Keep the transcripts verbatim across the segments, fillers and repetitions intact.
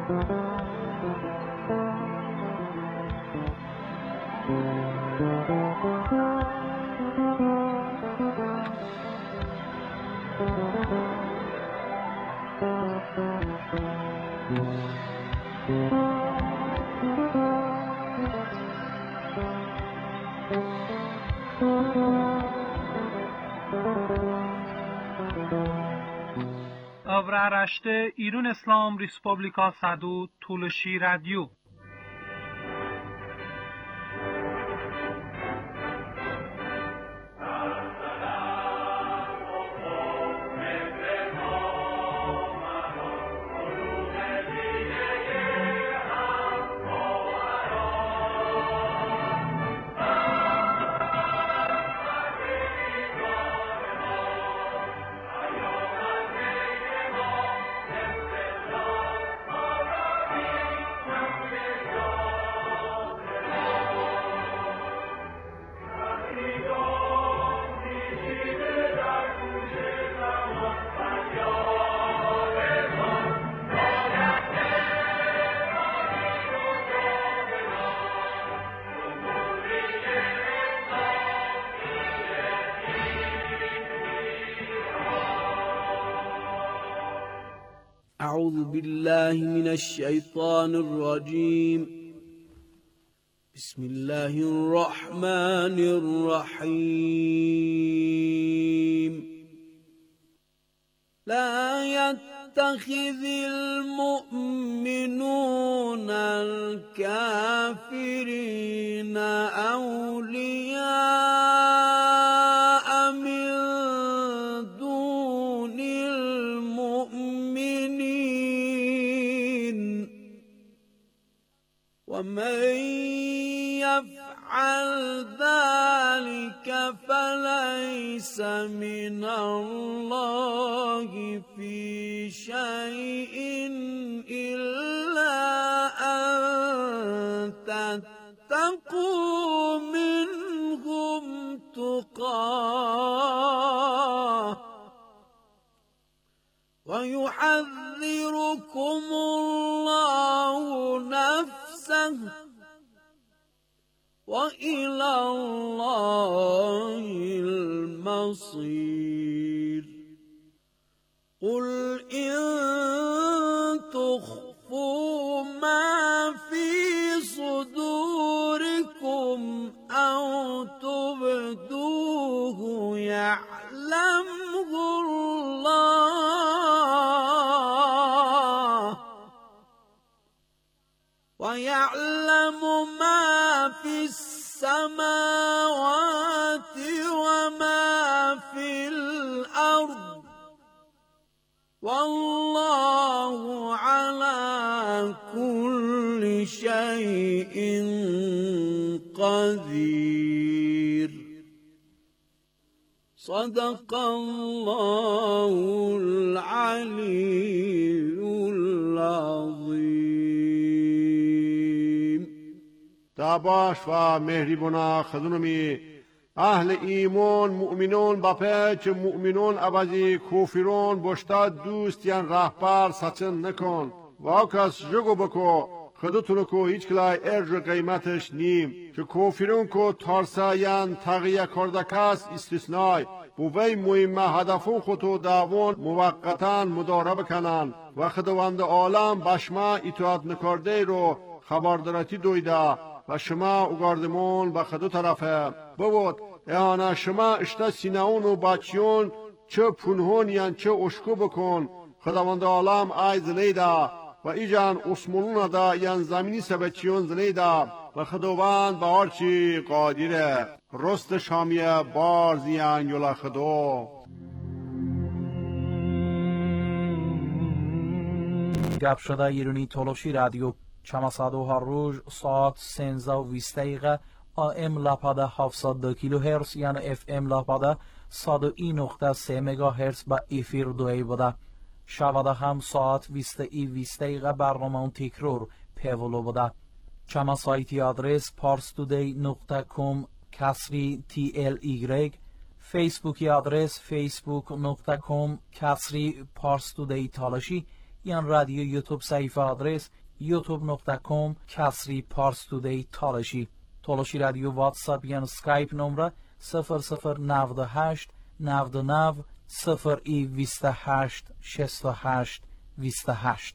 Avraaraște İran İslam Respublika Sadu Tulshi Radio. أعوذ بالله من الشيطان الرجيم. بسم الله الرحمن الرحيم. لا يتخذ المؤمنون الكافرين أولياء من دون المؤمنين ومن يفعل ذلك فليس من الله في شيء إلا أن تتقوا منهم تقاه ويحذركم الله نفسه وإلى الله المصير. قل إن تخفوا ما في صدوركم أو تبدوه يعلمه الله ويعلم ما في السماوات وما في الأرض والله على كل شيء قدير. صدق الله العلي العظيم. داباش و مهریبونا خدونمی اهل ایمان مؤمنون باپه چه مؤمنون عوضی کوفرون بشتاد دوست یان رهبر سچن نکن واکس جگو بکو خودتونو کو هیچ کلای ارج قیمتش نیم که کوفرون کو تارسا یان تغییه کردکاس استثنای بوی مهم هدفون خودو داوان موقتاً مداربه کنن و خداوند عالم بشما اطاعت نکرده رو خبردارتی دویده و شما اوگاردمون به خدو طرفه بود اهانه شما اشتا سینهون و بچیون چه پنهون یان چه اشکو بکن خداوند عالم آی زنیده و ایجان اسمولون دا یان زمینی سبچیون زنیده و خداوند به هرچی قادره. رست شامیه بار زیان یولا خدو. گپ شده ایرانی تولوشی رادیو چماسادو هر روز ساعت سنزه و بیست دقیقه آم لپاده هفتصد و دو کیلو هرتز یعنی اف ام لپاده صد و یک نقطه سه مگا هرتز با افیر دوی بوده. شباده هم ساعت بیست و بیست دقیقه برنامه تکرار پیولو بوده. چما سایتی آدرس پارستودی نقطه کام کسری تی ال ایگرگ، فیسبوکی آدرس فیسبوک نقطه کام کسری پارستودی تالشی یان رادیو یوتیوب صحیفه آدرس یوتیوب نقطه کام کسری پارس تودی تالشی. تالشی رادیو واتساپ یان سکایپ نمره صفر صفر نود و هشت نود و نه صفر ای بیست و هشت شصت و هشت بیست و هشت.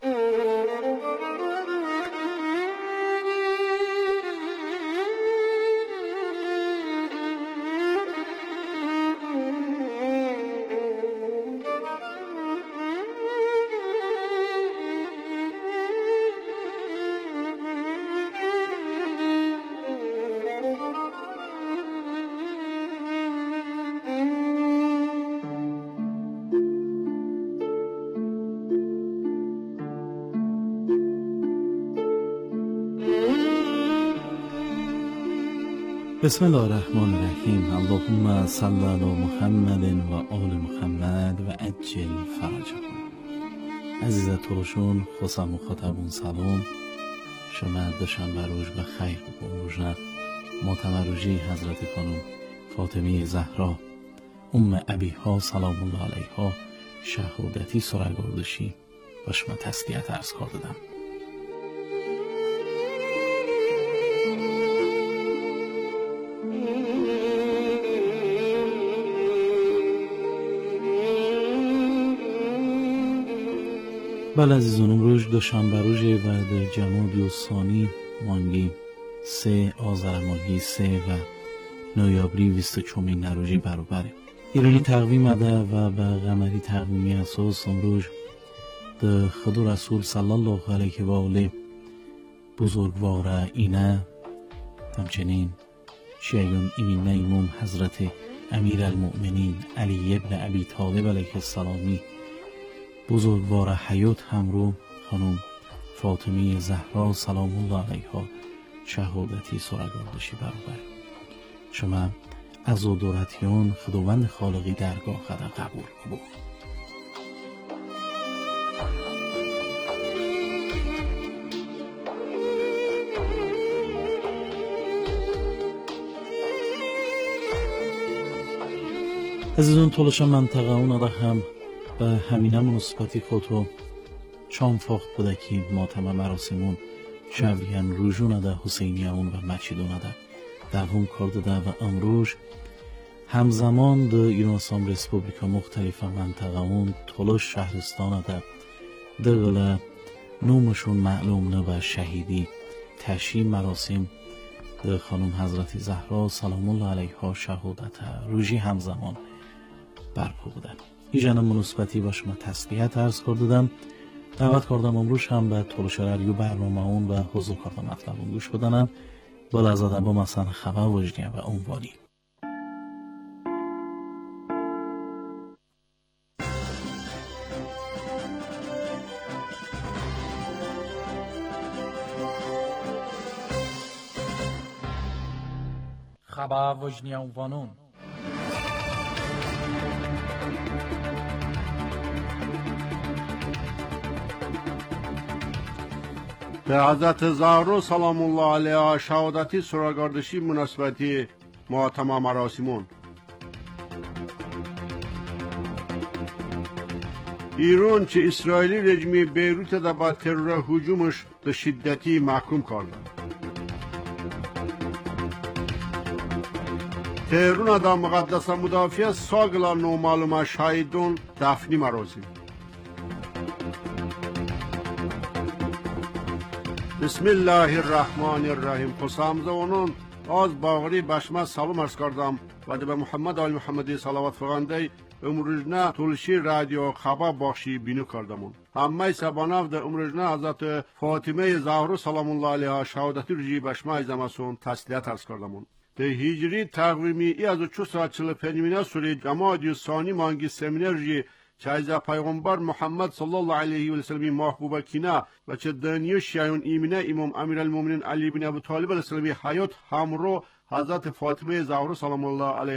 بسم الله الرحمن الرحیم. اللهم صل علی محمد و آل محمد و عجل فرجهم. عزیز ترشون خصوصا مخاطبون سلام. شما دوشنبه روز به خیر بکن. روزنه معتمروجی حضرت خانم فاطمه زهرا ام ابیها سلام الله علیها شهادتی سرگردشی و شما تسلیت عرض کردم. بله عزیزان، امروز دوشنبه روز و در جمادی و ثانی مانگی سه آذر ماهی سه و نویابری بیست و چهارمین نروژی برابره. ایرانی تقویم ده و به قمری تقویمی اساس امروز در خدو رسول صلی الله علیه و آله بزرگوار اینه همچنین شیعون ایمین امام حضرت امیر المؤمنین علی ابن ابی طالب علیه السلامی بزرگوار حیات همرو خانم فاطمه زهرا سلام الله علیها شهادتی سرگردشی برابر. شما از او دورتیان خداوند خالقی درگاه خدا قبول کبو. عزیزان طولش منطقه اون ده هم به همینه مناسبتی خودو چان فاخت بوده که ماتم مراسمون شویان روژون ده حسینیون و مچیدون ده دوام کرده ده و امروز همزمان ده ایران اسلام ریسپوبلیکا مختلف منطقه اون طولش شهرستان ده دقیقه نومشون معلوم نه و شهیدی تشییع مراسم ده خانم حضرت زهرا سلام الله علیها شهادت روژی همزمان برپا بودن. ایجان مناسبتی با شما تسلیت عرض کردم. دعوت کردم امروز هم به طولش رادیو برنامه اون و حضور کردم مطلب اون گوش بدنن با لحظات با مثلا خبر وجدیم و عنوانی. خبر وجدیم عنوانون. به حضرت زهرا سلام الله علیها شهادتی سرگردشی مناسبتی ماتم مراسمون. ایران چه اسرائیلی رژیم بیروت دا با ترور هجومش به شدتی محکوم کرده. تهران دا مقدس مدافع ساگلا نومعلوم شهیدون دفنی مراسم. بسم الله الرحمن الرحیم. خسامزوانان از باوری بشمه سلام عرض کردم و به محمد آل محمدی صلوات فرستنده امروزنه طولشی رادیو خبر بخشی بینو کردمون. همه سباناف در امروزنه حضرت فاطمه زهرا سلام الله علیها شهادتی رجی بشمه زمسون تسلیت عرض کردمون. در هجری تقویمی ای از چهارصد و چهل و پنج سوره جمادی ثانی مانگی سمینر چه پیغمبر محمد صلی الله علیه و سلم محبوب کینه و چه دنیا شیعون ایمنه امام امیر المؤمنین علی بن ابی طالب علیه السلام حیات همرو حضرت فاطمه زهرا سلام الله علیها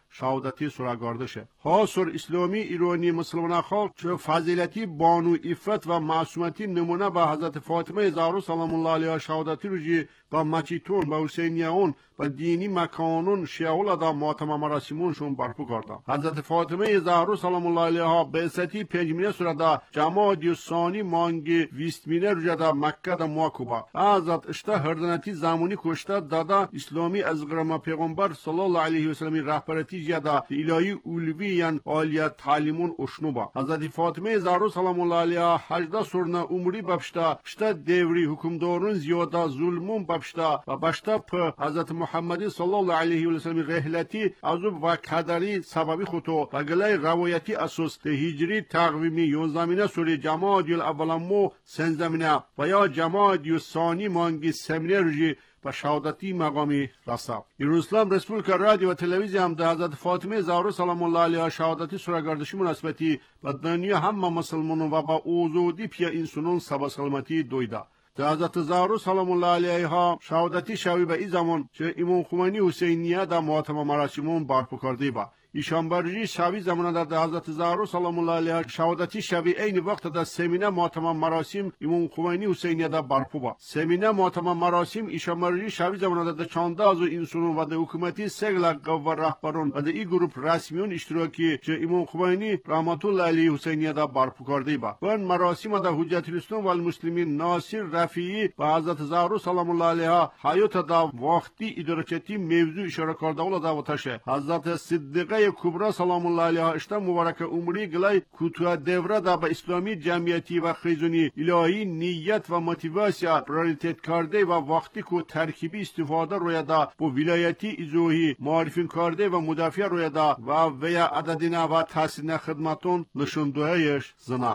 شهادتی سراغاردشه. حاصر اسلامی ایرانی مسلمان خاک چه فضیلتی بانو افت و معصومتی نمونه به حضرت فاطمه زهرا سلام الله علیها شهادتی روزی و مچیتون و حسینیون و دینی مکانون شیعول دا ماتم مراسمونشون برپو کرده. حضرت فاطمه زهرا سلام الله علیها به ستی پنجمینه سورده جماعت ثانی مانگی ویستمینه روزی دا مکه دا مواکوبه. حضرت اشته هردنتی زمانی کشته دادا اسلامی از گرما پیغمبر صلی الله علیه و سلم رهبرتی جدا الهی اولوی یان عالیت تعلیمون اشنوبه. حضرت فاطمه زهرا سلام الله علیها هجده سورنا عمری بپشته شته دوری حکمدارون زیاده ظلمون بپشته و بشته په حضرت محمد صلی الله علیه و سلم رحلتی عذاب و کدری سببی خطو و گلای روایتی اساس ده هجری تقویمی یونزدهمینه سوره جمادی الاولمو سنزدهمینه و یا جمادی ثانی مانگی سمینه روزی و شهادتی مقامی رسته. ایران رسپولیک رادیو و تلویزیون هم ده حضرت فاطمه زهرا سلام الله علیها شهادتی سراغاردشی مناسبتی و دنیا همه مسلمانان و با اوزودی پیا انسانون سبا سلامتی دویده. ده حضرت زهرا سلام الله علیها شهادتی شوی به این زمان که امام خمینی حسینیه در ماتم مراسمون برپا کرده با ایشان برجی شوی زمان در حضرت زهرا سلام الله علیها شهادتی شوی این وقت در سمینه ماتم مراسم امام خمینی حسینیه در برپا با سمینه ماتم مراسم ایشان برجی شوی زمان در چانده از انسانون و در حکومتی سگل قوه رهبران و در این گروپ رسمیون اشتراکی که امام خمینی رحمت الله علیه حسینیه در برپا کرده با و این مراسم در حجت الاسلام و المسلمین ناصر رفیعی و حضرت زهرا سلام الله علیها حیات در وقتی ادارچتی موضوع اشاره کرده و در وتشه. حضرت صدیقه کبرا سلام الله علیها اشته مبارک عمری گلای کوتاه دوره دا به اسلامی جمعیتی و خیزونی الهی نیت و موتیواسیا پرایورتیت کرده و وقتی کو ترکیبی استفاده روی دا با ولایتی ازوهی معرفین کرده و مدافع روی دا و ویا عددینه و تحسین خدمتون نشوندهایش زنه.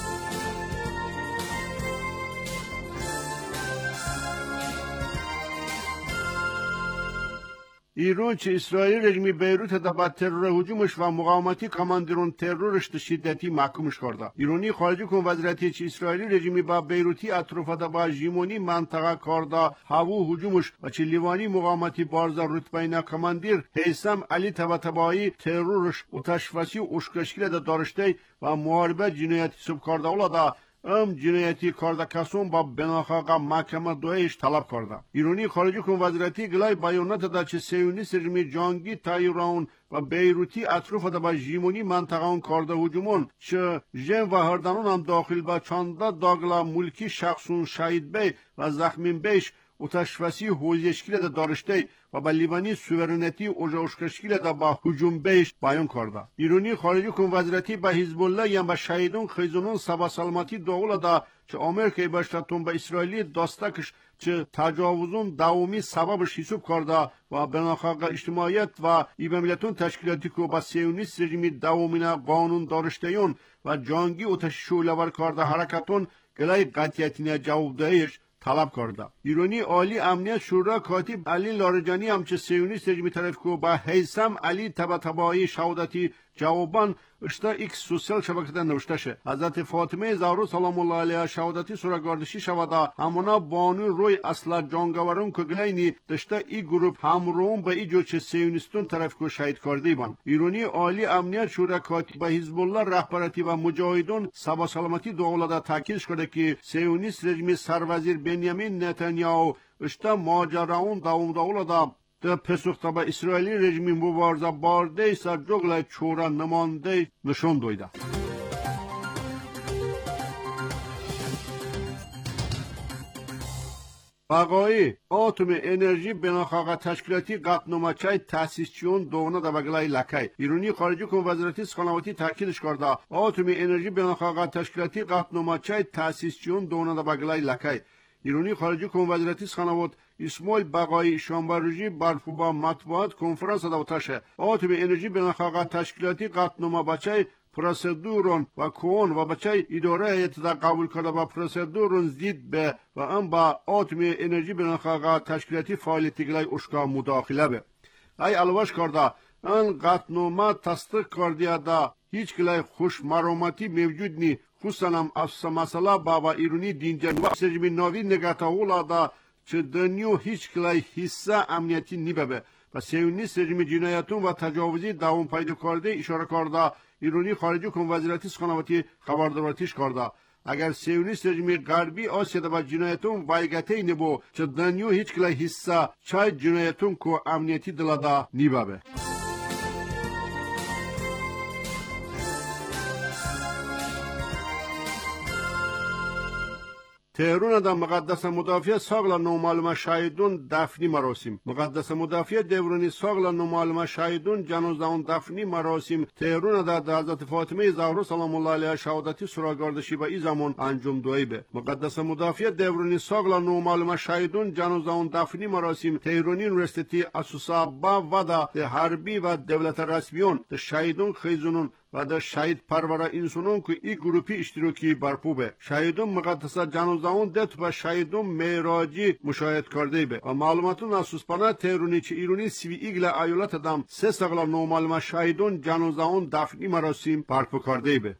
ایران چه اسرائیل رژیم بیروت دا با ترور هجومش و مقاومتی کماندرون ترورش دا شدتی محکومش کرده. ایرانی خارجی کن وزارتی چه اسرائیل رژیم با بیروتی اطراف دا با ژیمونی منطقه کرده هوو هجومش و چه لیوانی مقاومتی بارزا رتبه کماندر هیثم علی طباطبایی ترورش و تشفاسی و اشکشکیل دا دارشته و محاربه جنایتی سب کرده اولا دا ام جنایتی کرده کسون با بناخاقا محکمه دویش طلب کرده. ایرانی خارجی کن وزارتی گلای بیانات دا چه سیونیست رژیم جانگی تایران و بیروتی اطراف دا با ژیمونی منطقه اون کرده هجومون چه ژن و هردانون هم داخل با چانده داگلا ملکی شخصون شهید بی و زخمین بیش و تشفاسی حوزیشکیل دا دارشته و با لیوانی سوورنتی و جوشکشکیل دا با هجوم بیش بیان کرده. ایرانی خارجی کن وزارتی با حزب الله یا با شهیدون خیزونون سبا سلامتی دوله دا چه آمریکای باشتون با اسرائیلی داستکش چه تجاوزون دوامی سببش حساب کرده و بناخاق اجتماعیت و ایبمیلتون تشکیلاتی که با سیونیست رژیمی دوامین قانون دارشتهیون و جانگی و تششولور کرده حرکتون گلای قطعیتین جواب دهیش طلب کرده. ایرانی عالی امنیت شورا کاتب علی لاریجانی همچه سیونیست رژیم طرف که با هیثم علی طباطبایی شهادتی جوابان اشتا ایکس سوسیال شبکه نوشته شه. حضرت فاطمه زهرا سلام الله علیها شهادتی سراغاردشی شوده همونا بانو روی اصلا جانگورون که گلینی داشته ای گروپ همروم به ای جو چه سیونیستون طرف که شهید کرده بان. ایرانی عالی امنیت شورا کاتب با حزب الله رهبرتی و مجاهدون سبا سلامتی دوله تاکید کرده که سیونیست رژیم سروزیر بنیامین نتانیاهو اشتا ماجراون دوام دوله دا در پسوخته با اسرائیلی رژیم مبارزه بارده سر جغل چورا نمانده نشون دویده. بقایی آتوم انرژی بناخاق تشکیلاتی قطنامچه تاسیسچیون دوغنه در بگلای لکه. ایرانی خارجی کن وزارتی سخنواتی تاکیدش کرده آتوم انرژی بناخاق تشکیلاتی قطنامچه تاسیسچیون دوغنه در بگلای لکه. ایرانی خارجی کن وزارتی سخنوات اسماعیل بقایی شنبه برفو با مطبوعات کنفرانس داوتشه آتوم انرژی بناخاق تشکیلاتی قطنامه بچه پروسیدورون و کون و بچه اداره هیئت دا قبول کرده با پروسیدورون زید به و ام با آتوم انرژی بناخاق تشکیلاتی فعالیتی گلای اشکا مداخله به ای الواش کرده ان قطنامه تصدیق کرده دا هیچ گلای خوش مرامتی موجود نی خصوصا هم افسا مسئله بابا ایرانی دینجن و سجمی ناوی نگتا اولا دا چه دنیو هیچ گلای حصه امنیتی نی ببه و سیونیست رژیم جنایتون و تجاوزی دوام پیدا کرده اشاره کرده ایرانی خارجه کن وزارتی سخنواتی خبردارتیش کرده اگر سیونیست رژیم غربی آسیده و جنایتون وایگته نبو چه دنیو هیچ کلا حصه چای جنایتون کو امنیتی دلادا نیبابه. تهران دا مقدس مدافع ساغلا نومعلوم شاهدون دفنی مراسم مقدس مدافع دورانی ساغلا نومعلوم شاهدون جنازه دفنی مراسم تهران دا د حضرت فاطمه زهرا سلام الله علیها شهادتی سراغاردشی به این زمان انجام دوی به مقدس مدافع دورانی ساغلا نومعلوم شاهدون جنازه دفنی مراسم تهرانی یونیورسیتی اسوسا با و دا حربی و دولت رسمیون د شاهدون خیزونون و در شهید پرور انسانون که این گروپی اشتراکی برپو به شهیدون مقدس جنازهون دت و شهیدون معراجی مشاهد کرده به و معلوماتون اساسپانه تهرانی چه ایرانی سوی ایگل ایالت دم سه سقلا نومعلوم شهیدون جنازهون دفنی مراسم برپو کرده به.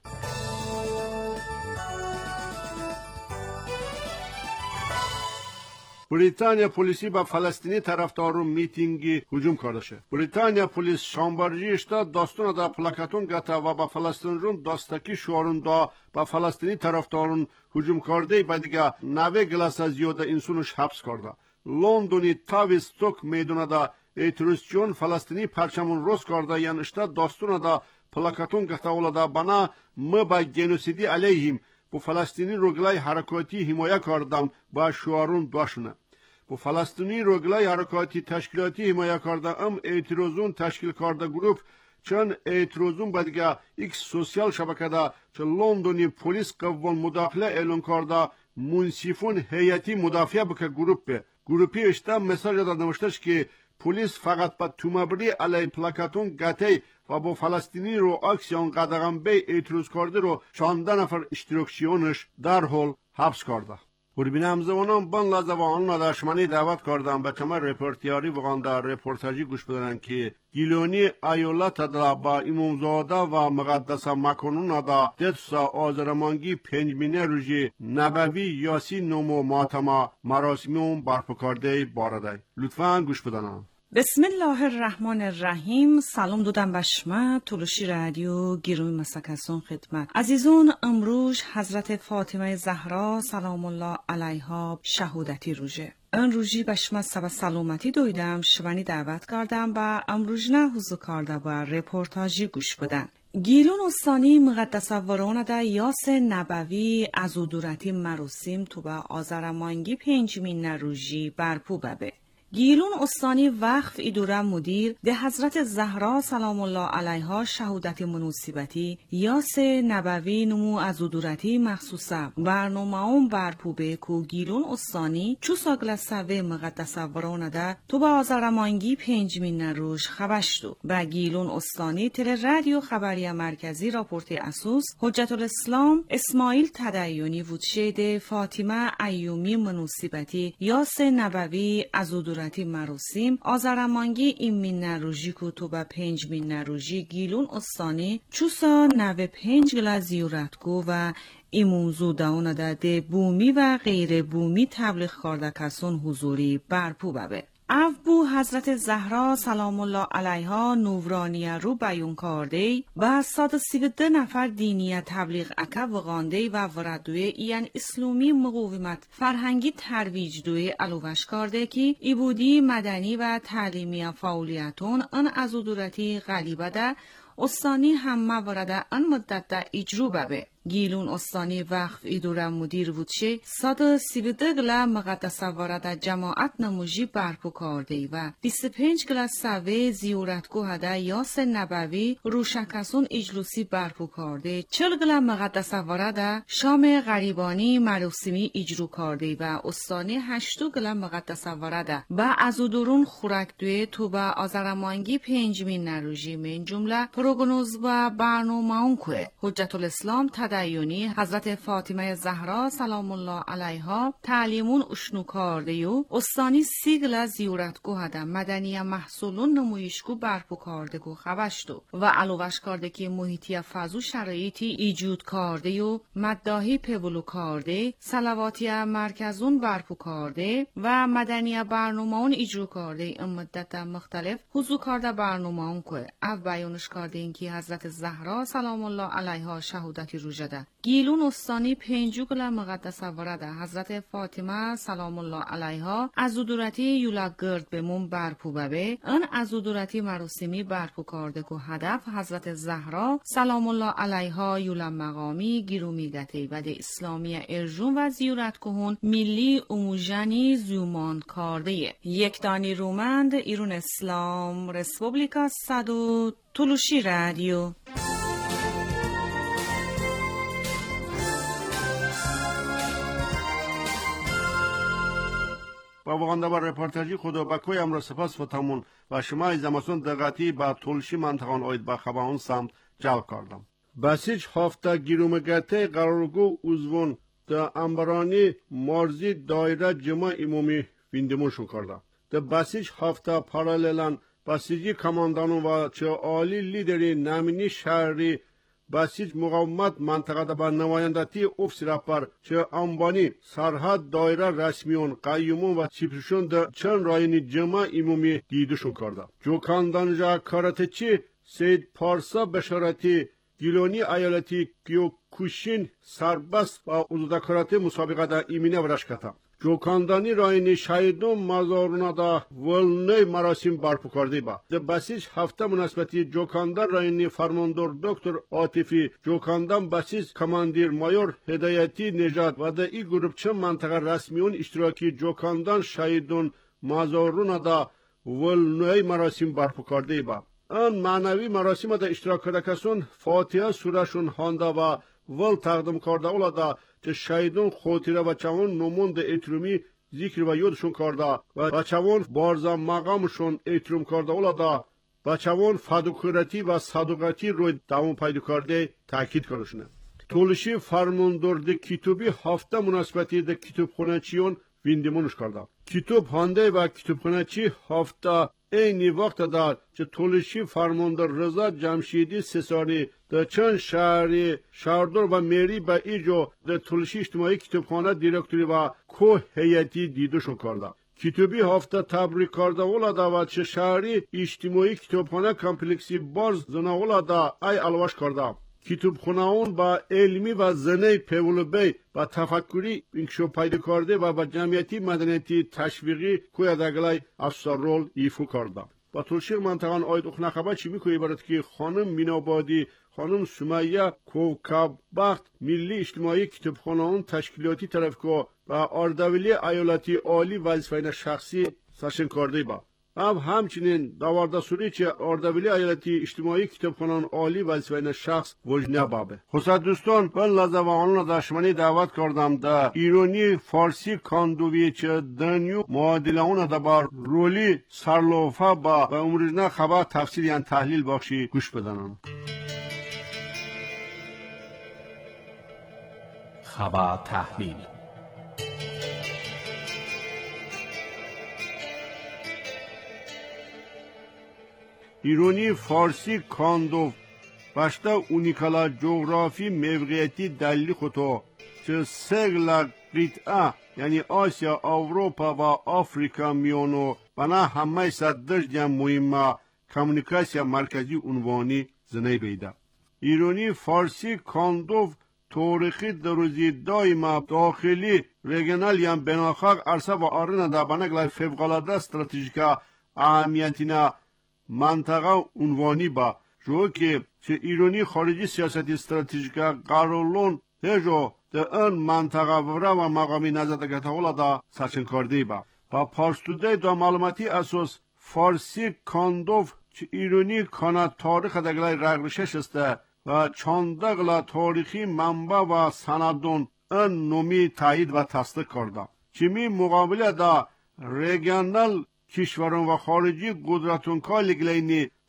بریتانیا پلیسی با فلسطینی طرفداران میتینگی هجوم کرده شه. بریتانیا پلیس شنبه داستان دا پلاکاتون گتا و با فلسطینیون داستکی شعارون دا با فلسطینی طرفداران هجوم کرده و دیگه نوه گلاس از زیاده انسانش حبس کرده. لندنی تاویستوک میدونه دا اعتراضچیان فلسطینی پرچمون روز کرده یعنی اشتا داستان دا پلاکاتون گتا ولدا بنا ما با جنوسیدی علیهم bu Falastini roglay harekati himoya kardam ba şuarun başına. Bu Falastini roglay harekati teşkilati himoya kardam etirozun teşkil karda grup çan etirozun badga X sosyal şebekede çan Londoni polis kavval müdahale elon karda munsifun heyeti müdafiye bike grup be. Grupi işte mesaj adamıştır ki polis fakat ba tumabri alay plakatun gatey و با فلسطینی رو اکسیون قدغن بی اعتراض کرده رو چانده نفر اشتراکچیونش در حال حبس کرده. بربین همزوانان بان لازه و آن نداشمانی دعوت کردن به تمام رپورتیاری وقان در رپورتاجی گوش بدن که گیلونی ایالت دا با امامزاده و مقدس مکانون دا دتسا آزرمانگی پنجمینه روژی نبوی یاسی نومو ماتما مراسمیون برپا کرده بارده. لطفاً گوش بدنم. بسم الله الرحمن الرحیم. سلام دودم بشما تولوشی رادیو گیروی مسکسون خدمت عزیزون. امروز حضرت فاطمه زهرا سلام الله علیها شهادتی روزه. این روزی بشما سبا سلامتی دویدم شوانی دعوت کردم و امروز نه حضور کرده و رپورتاجی گوش بدن. گیلون استانی مقدس وران دا یاس نبوی از دورتی مراسم تو با آذرمانگی پنجمین نروژی برپو ببه. گیلون استانی وقف ایدورم مدیر ده حضرت زهرا سلام الله علیها شهودت منوسیبتی یاس نبوی نمو از دورتی مخصوصه برنامه اون برپوبه کو گیلون استانی چو ساگل سوه مقدس ورانه ده تو با آذرمانگی پنجمین نروژ خبشتو با گیلون استانی تل رادیو خبری مرکزی راپورت اسوس حجت الاسلام اسماعیل تدیونی وودشید فاطمه ایومی منوسیبتی یاس نبوی از دورتی مراسم آذرمانگی این مین نروژی کو تو با پنج مین نروژی گیلون استانی چوسا نوه پنج گلا زیورتگو و این موضوع داونه ده بومی و غیر بومی تبلیغ کرده کسون حضوری برپو ببه. او بو حضرت زهرا سلام الله علیها نورانیه رو بیان کرده و صد سیوده نفر دینیه تبلیغ اکه وغانده و وردوی این اسلامی مقاومت فرهنگی ترویج دوی علوش کرده که ایبودی مدنی و تعلیمی فعالیتون ان از دورتی غلیبه ده استانی هم موارد ان مدت ده اجرو ببه. گیلون استانی وقف ایدورم مدیر بودشه صد سیوده گلا مقدس وارد جماعت نموجی برپو کرده و بیست و پنج گلا سوه زیورتگو هده یاس نبوی روشکسون اجلوسی برپو کرده چل گلا مقدس وارد شام غریبانی مراسمی اجرو کرده و استانی هشتو گلا مقدس وارد و از درون خورک دوی تو با آذرمانگی پنجمین نروژی من جمله پروگنوز و برنامه اون که حجت الاسلام تد تدیونی حضرت فاطمه زهرا سلام الله علیها تعلیمون اشنو کارده و استانی سیگل زیورتگو هده مدنی محصولون نمویشگو برپو کاردگو خوشتو و علوش کارده که محیطی فضو شرایطی ایجود کارده و مداهی پبولو کارده سلواتی مرکزون برپو کارده و مدنی برنامه اون ایجرو کرده این مدت مختلف حضور کرده برنامه اون که او بیانش کرده این که حضرت زهرا سلام الله علیها شهودتی رو جده گیلون استانی پنجو گل مقدس ورده حضرت فاطمه سلام الله علیها از دورتی یولا گرد بمون برپو ببه ان از دورتی مراسمی برپو کرده که هدف حضرت زهرا سلام الله علیها یولا مقامی گیرومی دته بده اسلامی ارجون و زیورت کهون ملی اوموژنی زومان کارده یک دانی رومند ایرون اسلام رسپوبلیکا صدو تلوشی رادیو. با واقعا بر رپورتاجی خدا بکوی امرا سپاس فتامون و شما از اماسون دقیقی با تلوشی منطقان آید با خباون سمت جلب کردم. بسیج هفته گیرومگته قرارگو اوزون دا امبرانی مرزی دایره جمع امومی ویندموشون کرده. دا بسیج هفته پاراللان بسیجی کماندانو و چه عالی لیدری نامینی شهری بسیج مقاومت منطقه دا با نمایندتی افس رپر چه انبانی سرحد دایره رسمیون قیومون و چیپشون دا چند راینی جمع امومی دیدشون کرده. جوکاندانجا کاراتچی سید پارسا بشارتی گیلونی ایالتی کیوکوشین سربست و عضودکارات مسابقه دا ایمینه ورش کتا. جوکاندانی راینی شایدون مزارونا دا ولنه مراسم برپو کرده با. ده بسیج هفته مناسبتی جوکاندان راینی فرماندار دکتر عاطفی جوکاندان بسیج کماندیر مایور هدایتی نجات و ده ای گروپ چه منطقه رسمیون اشتراکی جوکاندان شایدون مزارونا دا ولنه مراسم برپو کرده با. آن معنوی مراسم دا اشتراک کرده کسون فاتحه سورشون هانده و ول تقدیم کرده اولا دا که شایدون خوتیره و چوان نموند اترومی ذکر و یودشون کرده و چوان بارزا مقامشون اتروم کرده اولا دا و چوان فدوکراتی و صدوقتی روی دوام پیدا کرده تاکید کردشونه. تولشی فرماندار کتابی هفته مناسبتی ده کتابخانه چیون ویندمونش کرده. کتاب هانده و کتابخانه چی هفته اینی وقت دار که تولشی فرماندار رضا جمشیدی سسانی در چند شهری شهردار و میری با ایجو در تولشی اجتماعی کتابخانه دیرکتوری و کو هیئتی دیدشون کرده. کتابی هفته تبریک کرده ولاده و چه شهری اجتماعی کتابخانه کمپلکسی بارز زنا ولاده ای الواش کرده. کتابخانه اون با علمی و زنه پیولوبی و تفکری انکشو پیدا کرده و با جمعیتی مدنیتی تشویقی کوی دگلای افسر رول ایفو کرده. با تلشیق منطقان آید اخ نخبه چی میکنی برد که خانم مینابادی، خانم سمیه کوکب بخت ملی اجتماعی کتابخانه اون تشکیلاتی طرف که و اردویلی ایالتی عالی وظیفه شخصی سشن کرده با. اب همچنین داورده سوری چه اردویلی ایالتی اجتماعی کتابخانه عالی وظیفه شخص وجنه بابه. خصوصا دوستان بل لحظه و آنها داشمانی دعوت کردم دا ایرانی فارسی کاندوی چه دنیو معادله اون دا بار رولی سرلوفه با و امروزنه خبر تفسیر یعنی تحلیل بخشی گوش بدنم. خبر تحلیل ایرانی فارسی کاندوف باشتا اونیکالا جغرافی موقعیتی دلیل خودو چه سگل قطعه یعنی آسیا، اروپا و آفریقا میونو بنا همه صدرش جمع مهمه کمونیکاسیا مرکزی عنوانی زنی بیده. ایرانی فارسی کاندوف تاریخی دروزی دائما داخلی رگنال یا بناخاق عرصه و آرنا دا بناگلای فوق‌العاده استراتژیکا اهمیتینا منطقه عنوانی با جو که چه ایرانی خارجی سیاست استراتژیکا قرارلون هجو ده ان منطقه ورا و مقامی نزدگت اولا دا سچن کرده با با پارستوده دا معلوماتی اساس فارسی کاندوف چه ایرانی کانا تاریخ دگلای رگرشش استه و چاندگلا تاریخی منبع و سندون ان نومی تایید و تصدیق کرده چمی مقابله دا ریگنال کشوران و خارجی قدرتون کالگلینی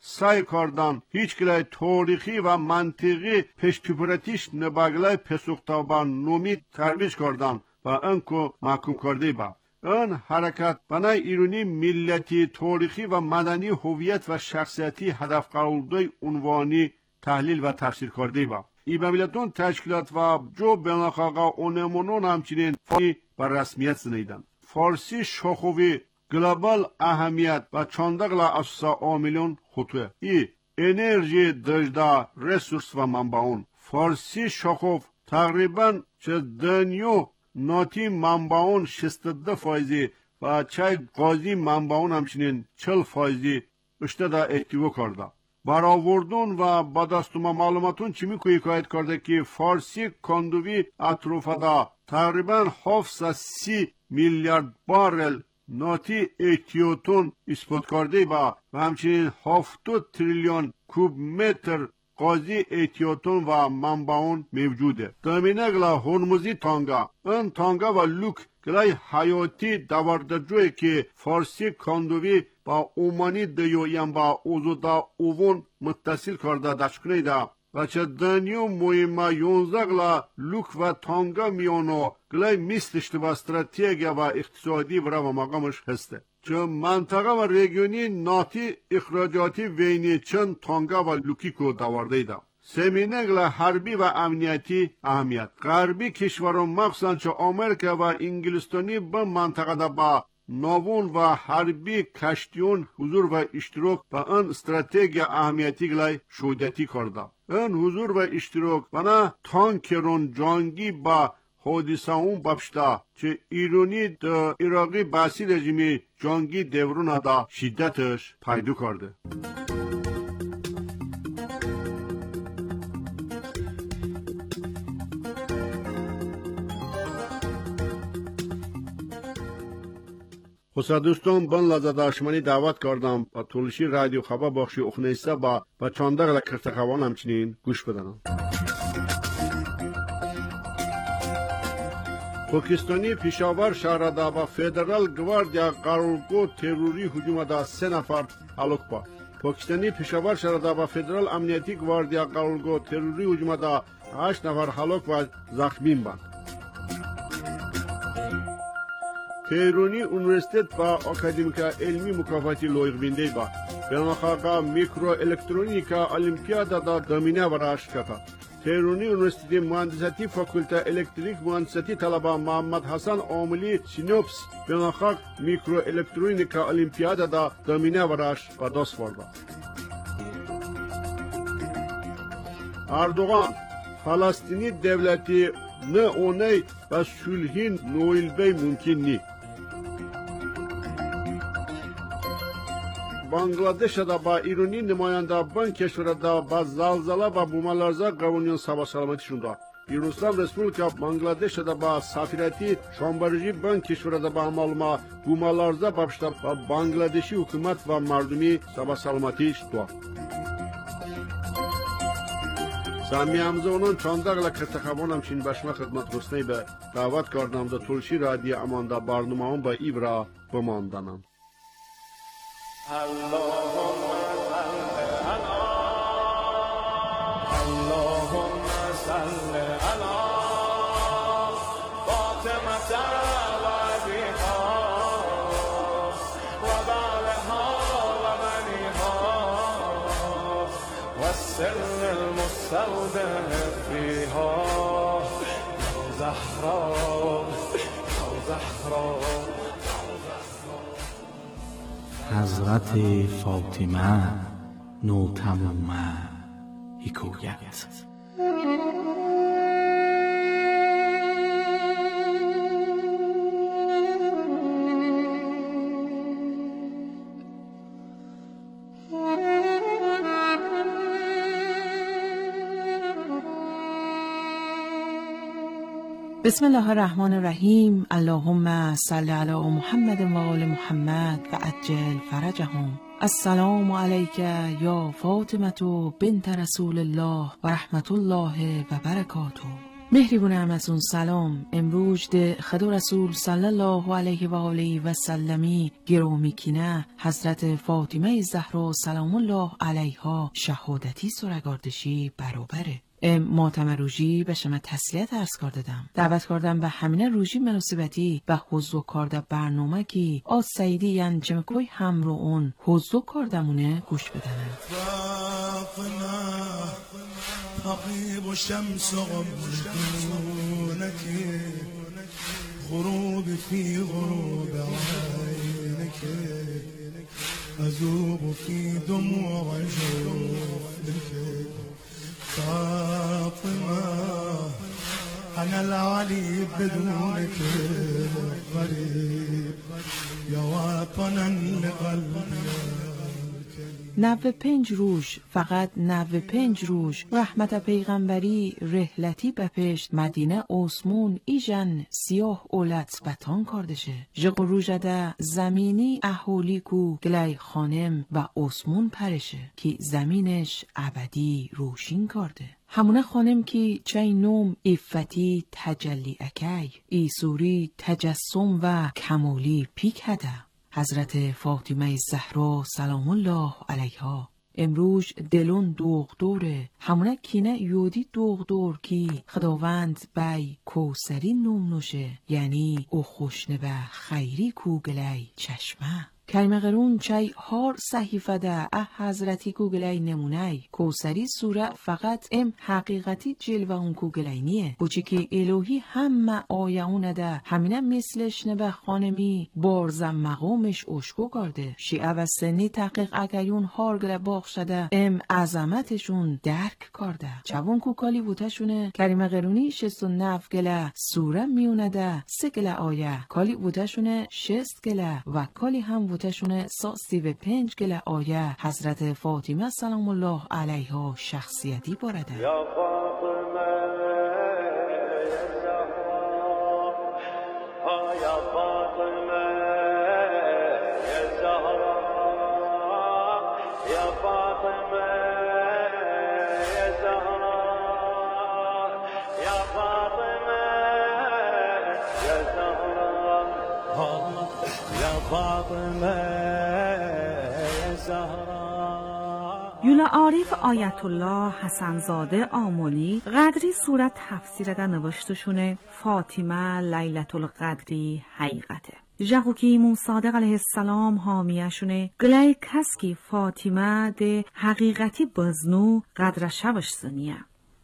سعی کردن هیچ کلای تاریخی و منطقی پشتیپراتیش نباگلای پسوختابان نومید ترویج کردن و انکو محکوم کرده با. این حرکت بنای ایرانی ملتی تاریخی و مدنی هویت و شخصیتی هدف قرار دای عنوانی تحلیل و تفسیر کرده با. ای ملتون تشکیلات و جو بین‌المللی اونمونون همچنین فارسی و رسمیت زنیدن. فارسی شاخوی گلوبال اهمیت و چندقلا اساسا عاملون خطوه. ای انرژی دجدا رسورس و منبعون. فارسی شاخوف تقریبا چه دنیو ناتی منبعون شستده فایزی و چای قاضی منبعون همچنین چل فایزی اشتدا احتیو کرده. برآوردن و با دستوما معلوماتون چی میکنی حکایت کرده که فارسی کندوی اطرافدا تقریبا هفتصد و سی میلیارد بارل ناتی ایتیوتون اثبات کرده با و همچنین هفتاد تریلیون کوب متر قاضی ایتیوتون و منبعون موجوده. دامینه گلا هرمزی تانگا این تانگا و لوک گلای حیاتی دواردجوی که فارسی کندوی با اومانی دیویم با اوزودا اوون متصل کرده دشکنه دا و چه دنیو مهمه یونزه گلا لوک و تانگا میانو گلای مثلشت و استراتیگیا و اقتصادی برای مقامش هسته. چه منطقه و رژیونی ناتی اخراجاتی وینی چند تانگا و لوکی کو دوارده دا. سمینگل حربی و امنیتی اهمیت. غربی کشوران مخصوصا چه آمریکا و انگلستانی به منطقه دا با نوون و حربی کشتیون حضور و اشتراک و ان استراتژی اهمیتی گلای شودتی کرده. این حضور و اشتراک بنا تانکرون جنگی با حادثه اون بابشتا چه ایرانی دا عراقی باسی رژیمی جنگی دورون دا شدتش پیدا کرده. خصوصا دوستان بن لذت داشمانی دعوت کردم و تولشی رادیو خبر بخشی اخنیسته با و چانده غلا کرتخوان همچنین گوش بدنم. پاکستانی پیشاور شهردا و فدرال گواردیا قرارگاه تروری هجوم دا سه نفر هلاک با. پاکستانی پیشاور شهردا و فدرال امنیتی گواردیا قرارگاه تروری هجوم دا هشت نفر هلاک و زخمی با. پیرونی اونیورسیتت و اکادمیکا علمی مکافاتی لایق بینده با. بین‌المللی میکرو الکترونیکا المپیادا دا دامینه وراش کتا. پیرونی اونیورسیتی مهندساتی فاکولته الکتریک مهندساتی طلبه محمد حسن عاملی سینوپس بین‌المللی میکرو الکترونیکا المپیادا دا دامینه وراش و دست ورده. اردوغان فلسطینی devleti نه اونی و سلحین نویل بی ممکن نی. بانگلادش دا با ایرانی نماینده بان کشور دا با زلزله و بومالارزا قوانین سبا سلامتیشون دا. ایرانستان رسپولیکا بانگلادش دا با سفارتی شانبرجی بان کشور دا با معلومه بومالارزا بابشتا با بانگلادشی حکومت و مردمی سبا سلامتیش دا. سامی همزونان چانده غلا کرتخوان همچین بشما خدمت رسنی به دعوت کردم دا تولشی رادیو امان دا برنامه هم با ایبرا بماندنم. حضرت فاطمه نوتمومه حکایت. بسم الله الرحمن الرحیم. اللهم صل علی محمد و آل محمد و عجل فرجهم. السلام علیک یا فاطمه بنت رسول الله و رحمت الله و برکاته. مهربون از اون سلام. امروز ده خدا رسول صلی الله علیه و آله و سلمی گرومی کینه حضرت فاطمه زهرا سلام الله علیها شهادتی سرگاردشی برابره. ام ماتم روژی به شما تسلیت عرض کردم. دعوت کردم به همین روژی مناسبتی و حضور کرده برنامه کی آز سیدی یعنی چمکوی هم رو اون حضور کردمونه گوش بدنم. حقيب الشمس غمرتونك غروب في غروب عينك أذوب في دموع جفنك فاطمة أنا العلي بدونك غريب يا وطنا لقلبي. نوه پنج روز، فقط نوه پنج روز رحمت پیغمبری رحلتی بپشت مدینه اسمون ایجن سیاه اولت بتان کردشه. جق روژده زمینی اهولی کو گلی خانم و اسمون پرشه که زمینش ابدی روشین کرده. همونه خانم که چای نوم افتی تجلی اکی ایسوری تجسم و کمالی پیک هده. حضرت فاطمه زهرا سلام الله علیها امروز دلون دوغ دوره. همونه کینه یودی دوغ دور کی خداوند بی کوسری نوم نوشه، یعنی او خوشنبه خیری کوگلی چشمه. کلمه قرون چای هار صحیفه ده اه حضرتی کوگلی نمونه کوسری سوره فقط ام حقیقتی جلوه اون کوگلی نیه. بوچی که الوهی همه آیهونه ده همینه مثلش نبه خانمی بارزم مقامش اشکو کرده. شیعه و سنی تحقیق اگریون هارگل باغ شده ام عظمتشون درک کرده. چوون کوکالی بوتشونه کلمه قرونی شست و نف گله سوره میونه ده سه گله آیه کالی بوتشونه شست گله و کالی هم بوتشونه ساسی به پنج گله آیه حضرت فاطمه سلام الله علیها شخصیتی بارده. یا فاطمه یا زهرا یا فاطمه یا زهرا یا فاطمه یا زهرا یا فاطمه یا زهرا یا فاطمه یولا عارف آیت الله حسنزاده آملی قدری صورت تفسیر ده نوشتشونه فاطمه لیلت القدری حقیقته. جاگو که ایمون صادق علیه السلام حامیشونه گلای کس که فاطمه ده حقیقتی بزنو قدر شوش زنیه.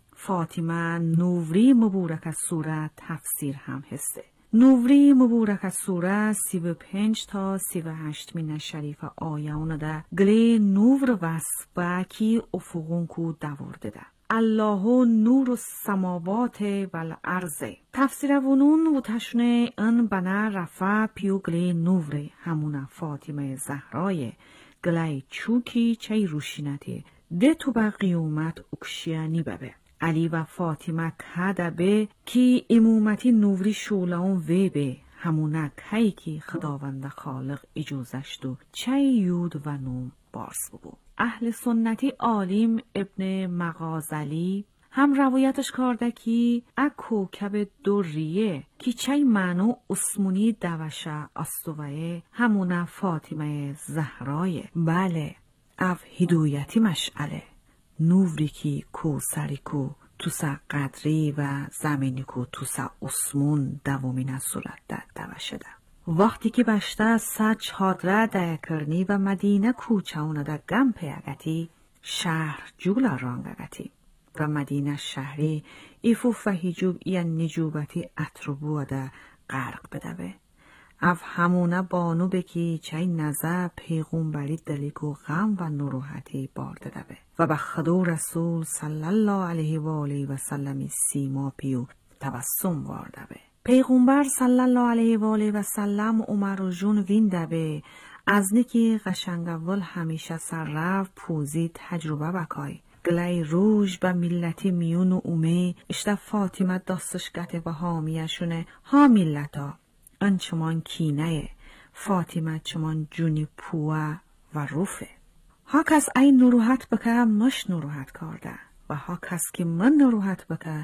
فاطمه نوری مبورک از صورت تفسیر هم هسته. نوری مبورک از سوره سی و پنج تا سی و هشت مین شریف آیون ده گلی نور وصف با کی افقون کو دورده ده. الله نور السماوات والارض. تفسیر ونون و تشنه ان بنا رفع پیو گلی نوره همون فاطمه زهرای گلی چوکی چای روشینتی ده تو با قیومت اکشیانی ببه. علی و فاطمه کدبه کی امومتی نوری شولان ویبه همونه کی کی خداوند خالق اجازشت و چه یود و نوم بارس ببو. اهل سنتی عالم ابن مغازلی هم روایتش کرده کی ا کوکب دوریه کی چه معنو اسمونی دوشه استوه همونه فاطمه زهرای. بله اف هدایتی مشعله نوری کی کو سری کو توسا قدری و زمینی کو توسا اسمون دومین صورت ده دوشه ده. وقتی که بشته سد چادره ده کرنی و مدینه کوچونه ده گم پیگتی شهر جولا رانگگتی و مدینه شهری ایفو فهیجوب یا نجوبتی اتروبو ده غرق بدوه. اف همونه بانو بکی چای نزه پیغمبری دلیگو غم و نروحتی بارده دوه و به خدا رسول صلی الله علیه و آله و سلم سیما پیو تبسم وارده به. پیغمبر صلی الله علیه و آله و سلم عمر و جون وینده به از نکی قشنگول همیشه سر رف پوزی تجربه بکای. گلای روش به ملتی میون و اومه اشتا فاطمه داستش گته و حامیشونه ها ملتا انچمان کینه فاطمه چمان جونی پوه و روفه. ها کس ای نروحت بکه مش نروحت کرده و ها کس که من نروحت بکه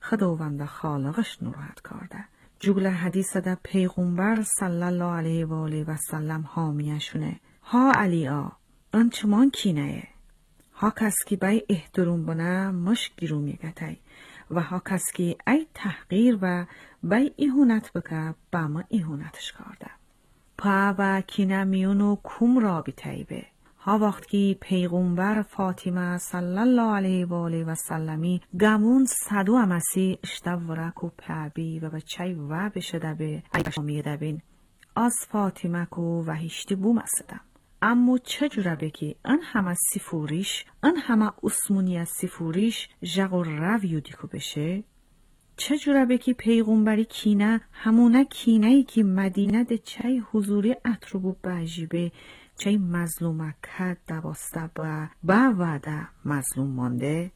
خداوند خالقش نوراحت کرده. جگل حدیث ده پیغمبر صلی الله علیه و آله و سلم حامیشونه. ها علیا انچمان کینه ها کس کی بای احترام بنا مش گیرو میگتای و ها کس کی ای تحقیر و بای ایهونت بکه با ما ایهونتش کرده. پا و کینه میونو کم رابطه‌ای به ها وقت کی پیغمبر فاطمه صلی الله علیه و آله و سلمی گمون صدو امسی اشتورک و پعبی و بچه و بشده به ای بشامیده بین از فاطمه کو و هشتی بوم اسدم. اما چجوره بکی ان همه سیفوریش ان همه اسمونی سیفوریش جغو رویو دیکو بشه؟ چجوره بکی پیغمبری کینه همونه کینه ای که مدینه ده چای حضوری اطروبو بجیبه چای مظلومه کد دواسته با با وعده مظلوم مانده؟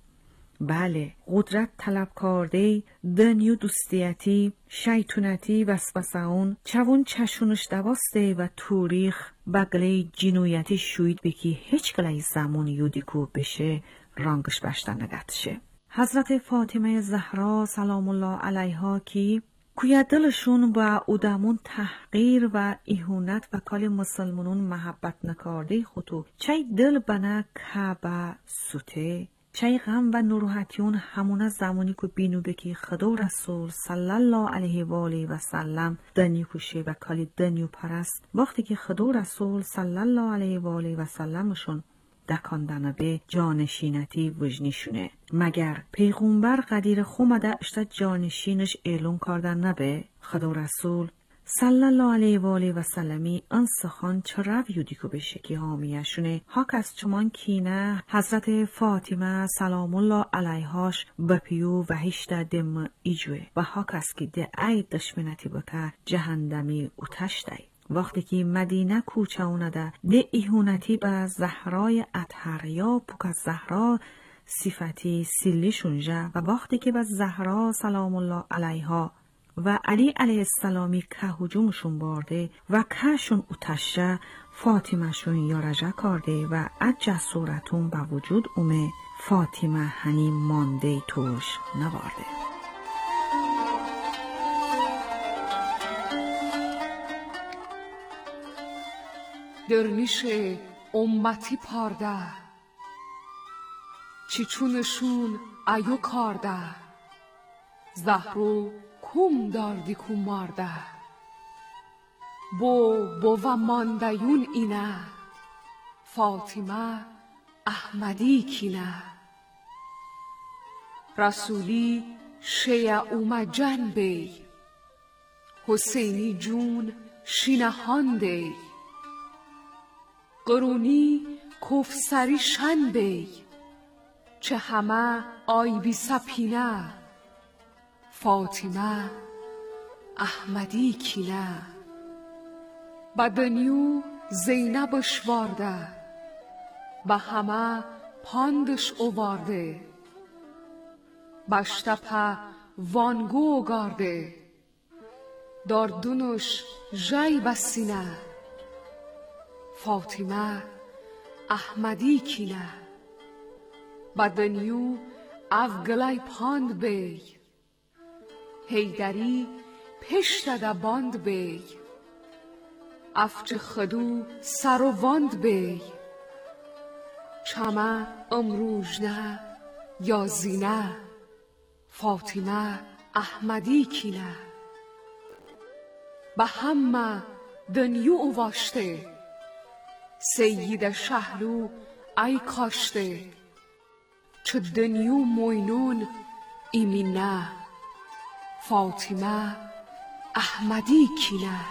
بله، قدرت طلب کرده دنیو دوستیتی شیطونتی وسوسه اون چون چشونش دواسته و توریخ بگله جنویتی شوید بکی هیچ گله زمان یودیکو بشه رانگش بشتن نگتشه. حضرت فاطمه زهرا سلام الله علیها کی کویا دلشون با اودمون تحقیر و ایهونت و کال مسلمانون محبت نکارده خودو چای دل بنا کعبه سوته چای غم و نروحتیون همونه زمانی که بینو بکی خدا رسول صلی الله علیه و آله و سلم دنیو کشه و کالی دنیو پرست وقتی که خدا رسول صلی الله علیه و آله و سلمشون دکاندن به جانشینتی وجنیشونه. مگر پیغمبر قدیر خومده اشتا جانشینش اعلون کردن نبه؟ خدا رسول صلی الله علیه و آله و سلمی ان سخن چرا ویودیکو بشه که حامیشونه ها کس چمان کینه حضرت فاطمه سلام الله علیهاش بپیو و هشتا دم ایجوه و ها کس که ده ای دشمنتی بکه جهندمی اتشتای. وقتی که مدینه کوچه اونده ده ایهونتی به زهرای اطهر یا پوک زهرا صفتی سیلیشون جه و وقتی که به زهرا سلام الله علیها و علی علیه السلامی که هجومشون بارده و کهشون اتشه فاطمه شون یارجه کرده و از جسورتون به وجود اومه فاطمه هنی مانده توش نوارده. درنیش امتی پارده چی چونشون ایو کارده زهرو کم داردی کم مارده بو بو و ماندیون اینه فاطمه احمدی کینه رسولی شیع اومه جن بی حسینی جون شینهان دی قرونی کفسری شن بی چه همه آی بی سپینه فاطمه احمدی کینه بدنیو زینبش وارده به همه پاندش اوارده بشتپه وانگو گارده داردونش جای بسینه فاطمه احمدی کینه بدنیو افگلای پاند بی هیدری پشت ده باند بی افچ خدو سر و واند بی چمه امروج نه یا زینه فاطمه احمدی کینه به همه دنیو اواشته سید شهلو ای کاشته چه دنیو موینون ایمینه فاطمه احمدی کینه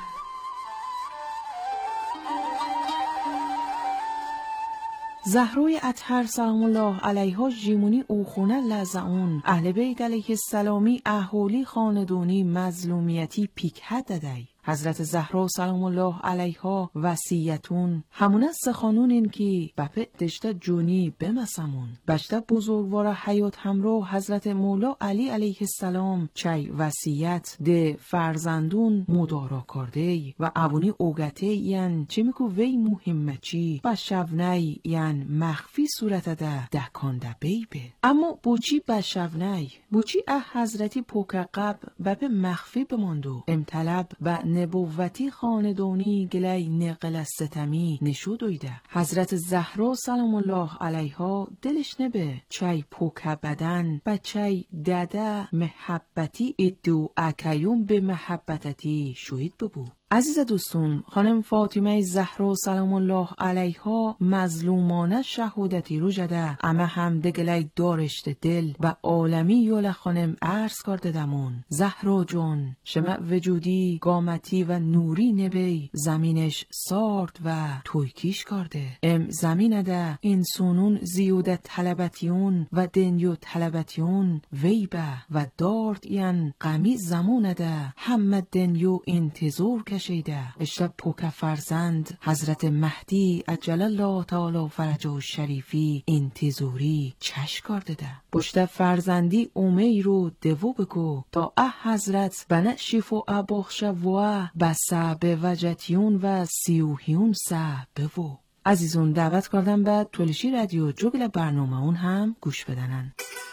زهرای اطهر سلام الله علیها جیمونی اوخونه لزعون اهل بیت علیه السلامی اهولی خاندونی مظلومیتی پیک دادی حضرت زهرا سلام الله علیها وصیتون همون است خانون این که بپه دشته جونی بمسمون بشته بزرگوار حیات همراه حضرت مولا علی علیه السلام چای وصیت ده فرزندون مدارا کرده و ابونی اوگته یعن چه میکو وی مهمه چی بشونی یعن مخفی صورت ده دکانده بیبه اما بوچی بشونی بوچی اه حضرتی پوکقب بپه مخفی بماندو امطلب و نبوتی خاندانی گلی نقل ستمی نشو دویده حضرت زهرا سلام الله علیها دلش نبه چای پوکه بدن و چای داده محبتی ادو اکیون به محبتتی شوید ببو. عزیز دوستون، خانم فاطمه زهرا سلام الله علیها مظلومانه شهادتی رو جده اما هم دگلی دارشت دل و عالمی یول خانم عرض کرده دمون زهرا جون شما وجودی گامتی و نوری نبی زمینش سارد و تویکیش کرده ام زمین ده انسونون زیودت طلبتیون و دنیو طلبتیون ویبه و دارد ین قمی زمون ده همه دنیو انتظار کشیده اشتب پوک فرزند حضرت مهدی عجل الله تعالی فرجه شریفی انتظاری چش کرده ده پشت فرزندی اومی رو دوو بگو تا اه حضرت بنا شیفو اباخشه و بسه به وجتیون و سیوهیون سه بوو. عزیزون دعوت کردم به تولشی رادیو جوگل برنامه اون هم گوش بدنن.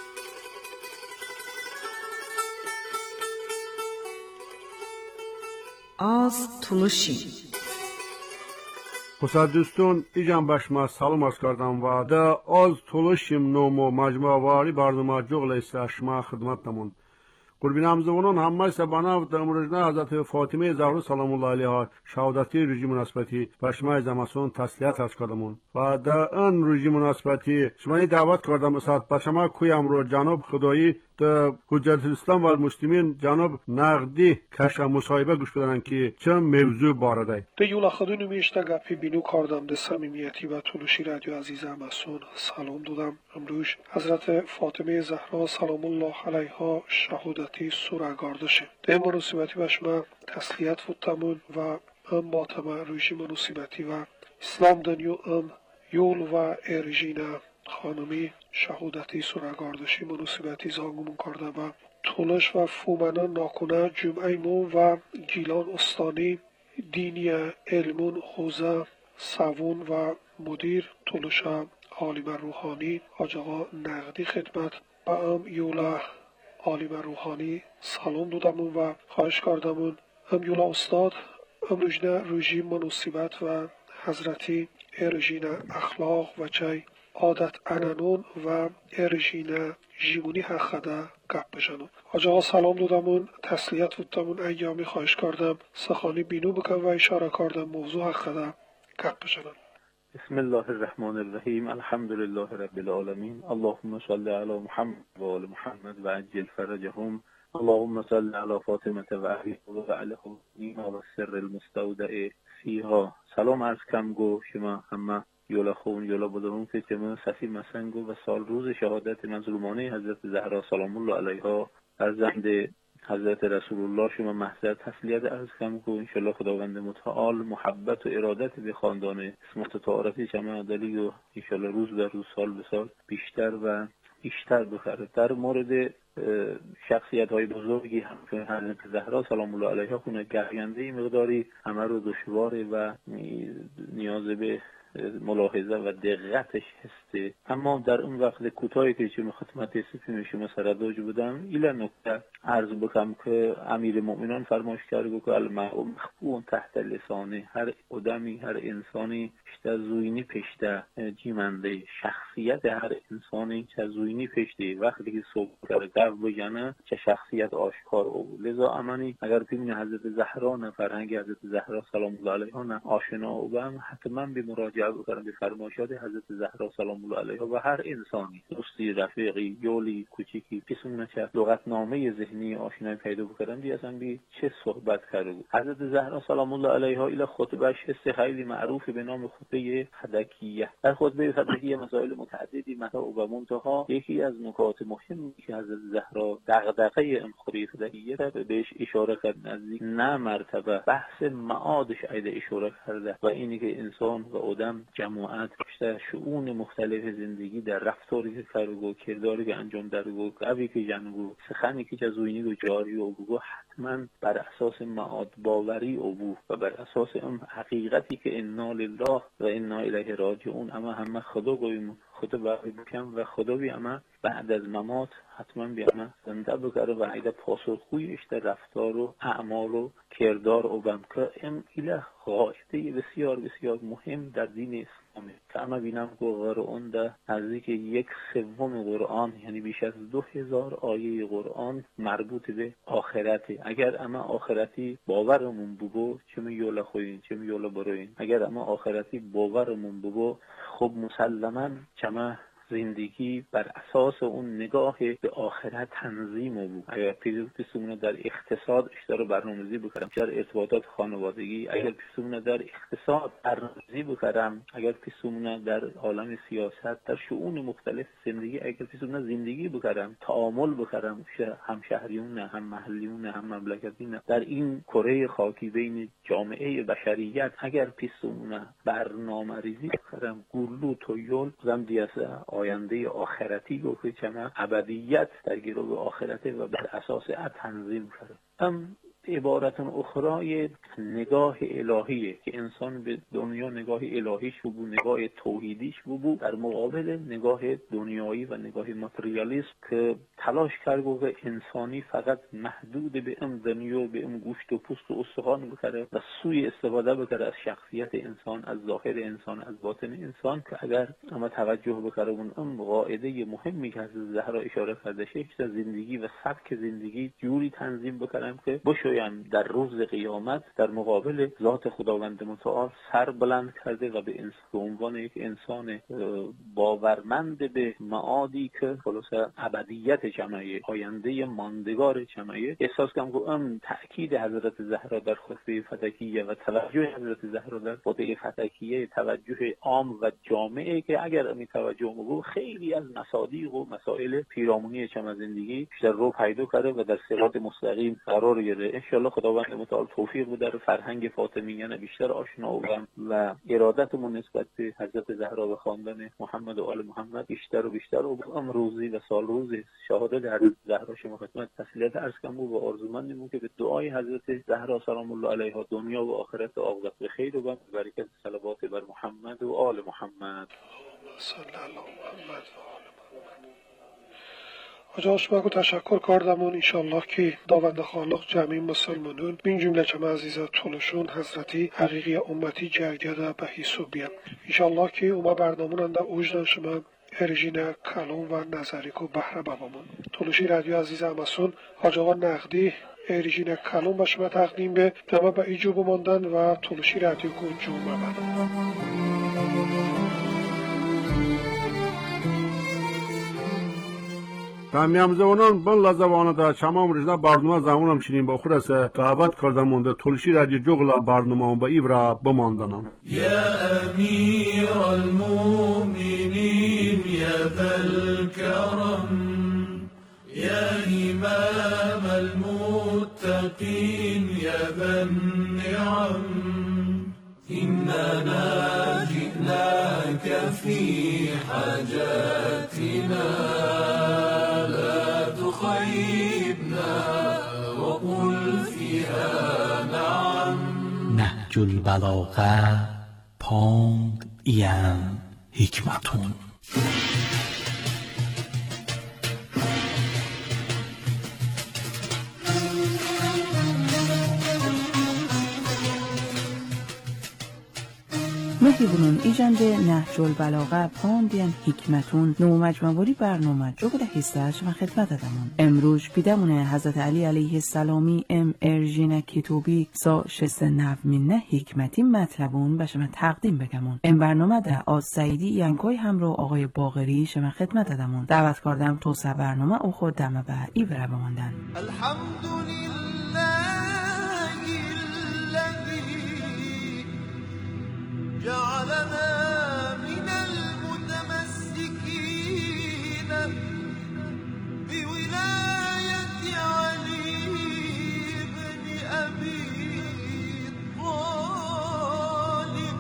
از تولشی حسد دوستون ایجان başıma salom az kardam va da az tuluşim nomo majmuavari barnama jogla ise şma xidmattamon قربینامزونان همه سبانه و امروزنا حضرت فاطمه زهرا سلام الله علیها شهادتی روزی مناسبتی و شما زماسون تسلیت از کردمون و در آن روزی مناسبتی شما دعوت کردم اسات با شما کویم رو جناب خدایی در حجت الاسلام و المسلمین جناب نقدی کش مصاحبه گوش بدن که چه موضوع بارده ده یولا خدونو میشته گپی بینو کردم ده صمیمیتی و تولشی رادیو عزیز امسون سلام دادم امروز حضرت فاطمه زهرا سلام الله علیها شهادتی سورگاردشه ده مناسبتی و شما تسلیت فوتمون و ام باتمه روشی مناسبتی و اسلام دنیو ام یول و ارژینا خانمی شهادتی سورگاردشی مناسبتی زانگمون کرده و تولش و فومنان ناکنه جمعه مو و گیلان استانی دینی علمون حوزه سوون و مدیر تولش عالم روحانی حاج آقا نقدی خدمت و ام یولا عالم روحانی سلام دادمون و خواهش کردمون ام یولا استاد ام روژنه روژی مناسبت و حضرتی ارژین اخلاق و چای عادت انانون و ارژین جیمونی حقده گپ بشنم حاج آقا سلام دادمون تسلیت بودمون ایامی خواهش کردم سخانی بینو بکن و اشاره کردم موضوع حقده گپ بشنم بسم الله الرحمن الرحیم الحمد لله رب العالمین اللهم صل علی محمد و آل محمد و عجل فرجهم اللهم صل علی فاطمه و علی و علی حسین و سر المستودع فیها سلام عرض کم گو شما همه یولا خون یولا بدرون که چمه سفی مسنگو و سال روز شهادت مظلومانه حضرت زهرا سلام الله علیها فرزند حضرت رسول الله شما محضر تسلیت عرض کم کو انشالله خداوند متعال محبت و ارادت به خاندان اسمت تعارفی شما دلی و انشالله روز به روز سال به سال بیشتر و بیشتر بخره. در مورد شخصیت های بزرگی همچون حضرت زهرا سلام الله علیها خونه گرینده مقداری همه رو دشواره و نیاز به ملاحظه و دقتش هسته اما در اون وقت کوتاهی که چه خدمت سپیم شما سرداج بودم ایلا نکته عرض بکنم که امیر مؤمنان فرمایش کرده که المرء مخبوء تحت لسانه هر آدمی هر انسانی اشته زوینی پشته جیمنده شخصیت هر انسانی چه زوینی پشته وقتی که صبح کرده گفت بگنه چه شخصیت آشکار او لذا امانی اگر ببینی حضرت زهرا نه فرهنگ حضرت زهرا سلام الله علیها نه آشنا او هم حتما به مراجعه مراجعه بکنم به فرمایشات حضرت زهرا سلام الله علیها و هر انسانی، دوستی، رفیقی، یولی، کوچیکی، کسون چه لغتنامه ذهنی آشنایی پیدا بکنم دی اصلا بی چه صحبت کرده بود. حضرت زهرا سلام الله علیها الی خطبهش حس خیلی معروف به نام خطبه فدکیه. در خطبه فدکیه مسائل متعددی مطرح و منتها یکی از نکات مهمی که حضرت زهرا دغدغه امخوری فدکیه را بهش اشاره کرد نزدیک نه مرتبه بحث معادش ایده اشاره کرده و اینی که انسان و آدم جماعت در شؤون مختلف زندگی در رفتاری که کرگو کرداری که انجام درگو قوی که جنگو سخنی که جزوینی و جاری و بگو حتما بر اساس معاد باوری او بو و بر اساس اون حقیقتی که انا لله و انا الیه راجعون اما همه خدا گویم خدا باقی بکم و خدا بی اما بعد از ممات حتما بی اما زنده بکره و عیده پاسخگویش در رفتار و اعمال و کردار او بم که ام اله قاعده بسیار بسیار مهم در دین اسلامی که اما بینم که قرآن در نزدیک یک سوم قرآن یعنی بیش از دو هزار آیه قرآن مربوط به آخرته. اگر اما آخرتی باورمون بگو چه می یولا خوین چه می یولا بروین، اگر اما آخرتی باورمون بگو خب مسلما چما زندگی بر اساس اون نگاه به آخرت تنظیم بود. اگر پیسمونه در اقتصاد اشتر برنامه‌ریزی بکنم، در ارتباطات خانوادگی اگر پیسمونه در اقتصاد برنامه‌ریزی بکنم، اگر پیسمونه در عالم سیاست در شؤون مختلف زندگی اگر پیسمونه زندگی بکنم، تعامل بکنم هم شهریون هم محلیون هم مملکتین در این کره خاکی بین جامعه بشریت اگر پیسمونه برنامه‌ریزی بکنم گلو تویل زم دیاسه آینده آخرتی گفته چما ابدیت در گروه آخرته و بر اساس اد تنظیم کرده. هم عبارت اخرای نگاه الهیه که انسان به دنیا نگاه الهیش بو نگاه توحیدیش بو در مقابل نگاه دنیایی و نگاه ماتریالیسم که تلاش کرده و انسانی فقط محدود به ام دنیا به ام گوشت و پوست و استخوان بکره و سوی استفاده بکره از شخصیت انسان، از ظاهر انسان، از باطن انسان که اگر اما توجه بکره اون ام قاعده مهمی که از زهرا اشاره کرده شه زندگی و سبک زندگی جوری تنظیم بکنم که بشه در روز قیامت در مقابل ذات خداوند متعال سر بلند کرده و به عنوان یک انسان باورمند به معادی که خلاصه ابدیت جمعیه آینده ماندگار جمعیه احساس کنم که اون تأکید حضرت زهرا در خطبه فدکیه و توجه حضرت زهرا در خطبه فدکیه توجه عام و جامعه که اگر امی توجه مگو خیلی از مصادیق و مسائل پیرامونی چم زندگی بیشتر رو پیدا کرده و در صراط مستقیم قرار گرفته. انشالله خداوند متعال توفیق بده در فرهنگ فاطمیانه بیشتر آشنا بودم و ارادتمون نسبت به حضرت زهرا و خاندان محمد و آل محمد بیشتر و بیشتر و امروزی و سال روز شهادت حضرت زهرا شما خدمت تسلیت عرض کنم و آرزومندیم که به دعای حضرت زهرا سلام الله علیها دنیا و آخرت عاقبت به خیر و به برکت صلوات بر محمد و آل محمد. صلی الله محمد و آجا شما تشکر کردمون انشالله که داوند خالق جمعی مسلمانون من جمله چما عزیزا طولشون حضرتی حقیقی امتی جرگده به حیثو بیان انشالله که اوما برنامون انده اوجدن شما ارژین کلون و نظریکو بحر بابامون طولشی رادیو عزیز همسون حاج آقا نقدی ارژین کلون به شما تقدیم به دما به ایجو بماندن و طولشی رادیو کن جمعه بند تامیامزونان بن لزوانه دا چمام رجدا برنامه زمانم شیرین با خودت دعوت کردم مونده طولشی رادیو جغلا برنامه با ایبرا بماندنم یا امیر المؤمنین یا ذا الكرم یا امام المتقین یا ذا النعم إننا جئناك في حاجاتنا لا تخيبنا وقل فيها نعم نهج البلاغه پانگ این حکمتون مهربونون ایجنده نهج البلاغه پاندین حکمتون نو مجموعی برنامه جوگل هستش و خدمت دمون امروز بیدمونه حضرت علی علیه السلامی ام ارژین کتوبی سا شست نو منه حکمتی مطلبون به شما تقدیم بگمون ام برنامه ده آز سعیدی ینکوی همرو آقای باقری شما خدمت دمون دعوت کردم تو سه برنامه او خود دمه به ای بره بماندن. جعلنا من المتمسكين بولاية علي بن أبي طالب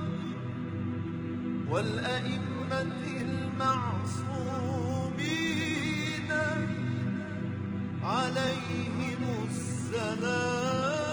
والأئمة المعصومين عليهم السلام.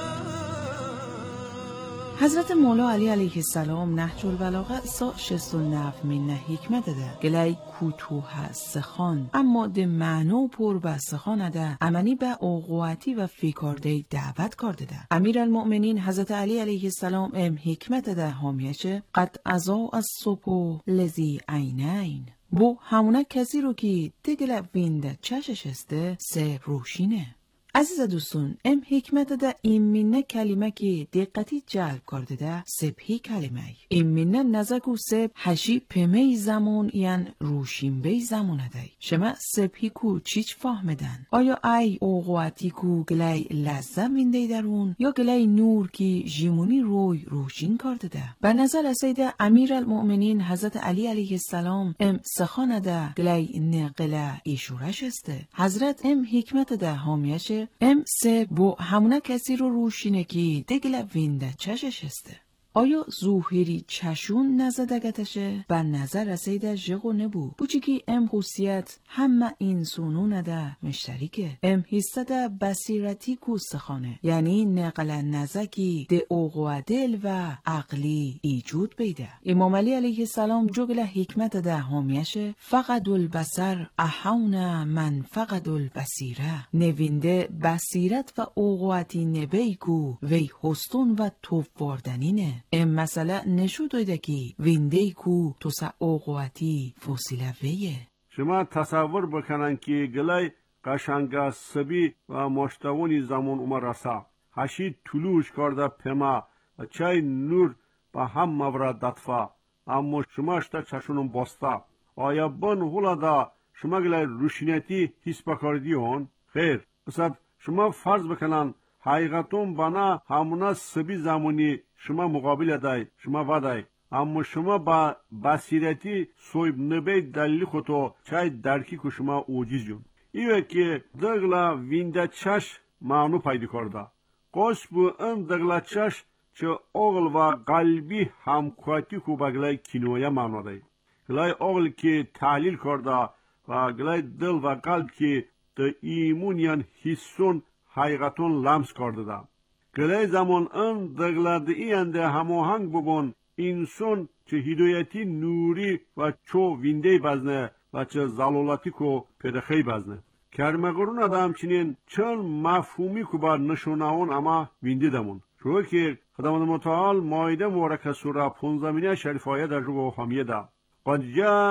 حضرت مولا علی علیه السلام نهج البلاغه سا شست و نو منه حکمت ده گلای کوتوه سخان اما ده معنو پر به سخان ده امنی به اوقواتی و فکرده دعوت کرده ده. امیر المؤمنین حضرت علی علیه السلام ام حکمت ده همیشه قد ازا از صبح لذی عینین بو همونه کسی رو که دگل وینده چشش استه سه روشینه. عزیز دوستون ام حکمت ده این منه کلمه که دقتی جلب کرده ده سبهی کلمه این منه نزکو سب هشی پمی زمان یعن روشین بی زمانه ده شما سبهی کو چیچ فهمدن آیا ای اوقواتی کو گلای لحظه منده درون یا گلای نور کی جیمونی روی روشین کرده ده. به نظر اسیده امیر المؤمنین حضرت علی علیه السلام ام سخانه ده گلای نقله ایشورش استه. حضرت ام حکمت ده همیشه ام سه بو همونه کسی رو روشینه که دگل وینده چشش استه. آیا ظاهری چشون نزدگتشه؟ به نظر رسیده جغو نبو بوچی که ام خوصیت همه انسانون ده مشترکه. ام حسه ده بصیرتی کوستخانه یعنی نقل نزکی ده اوقو دل و عقلی ایجود بیده. امام علی علیه السلام جگل حکمت ده همیشه فقد البصر احون من فقد البصیره نوینده بصیرت و اوقواتی نبی کو وی هستون و توفوردنینه. ام مسئله نشو دویده که وینده کو تو سا اوقواتی فوسیله ویه. شما تصور بکنن که گلای قشنگا سبی و مشتوانی زمان اومه رسا هشی طلوش کرده پما و چای نور با هم مورد دطفا اما شما شتا چشونم باستا آیا بان هولا دا شما گلای روشنیتی حس بکردی هون؟ خیر بسید شما فرض بکنن حقیقتون بنا همونا سبی زمانی شما مقابل دای شما ودای اما شما با بصیرتی سویب نبی دلیل خودتو چای درکی که شما اوجیزیون ایوه که دغلا وینده چش معنو پیدا کرده قص بو ان دغلا چش چه اغل و قلبی همکواتی که بگلای کنویه معنو دای گلای اغل که تحلیل کرده و گلای دل و قلب که ده ایمون یان حسون حقیقتون لمس کرده ده گلای زمان ان دغلاده اینده هماهنگ ببون انسان چه هدایتی نوری و چو وینده بزنه و چه زلالاتی کو پدخی بزنه کرمگرون آدم چنین چن مفهومی که بر نشونهون اما وینده دمون چون که خداوند متعال مایده مورکه سوره پونزدهمینه شریفایه در جو خامیه ده قد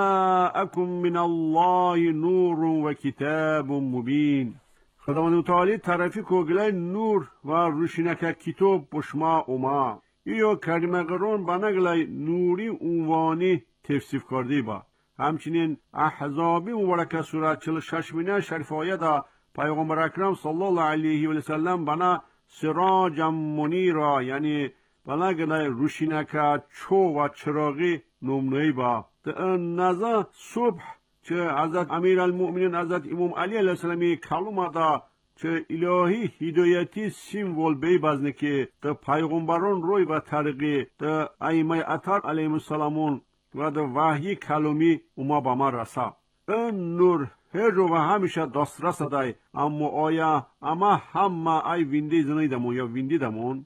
جاءكم من الله نور و کتاب مبین خداوند متعالی طرفی کوگلای نور و روشنک کتاب بشما اوما ایو کلمه قرون بنگلای نوری عنوانی تفسیر کرده با همچنین احزابی مبارکه سوره چهل و ششمینه شریف آیه دا پیغمبر اکرم صلی الله علیه و سلم بنا سراجا منیرا یعنی بنگلای روشنک چو و چراغی نمونهی با ان نزا صبح چه حضرت امیر المؤمنین حضرت امام علی علیه السلامی کلمه دا چه الهی هدایتی سیمبول بی بزنه که ده پیغمبران روی و طریقی ده ائمه اطهار علیهم السلامون و ده وحی کلمی اوما با ما رسا این نور هر رو و همیشه دسترس دای اما آیا اما همه ای وینده زنی دمون یا وینده دمون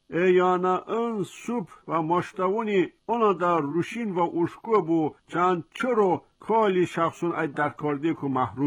ایانا این صبح و مشتوانی اونا در روشین و اشکو بو چند چرو کالی شخصون ای در کرده که محرومین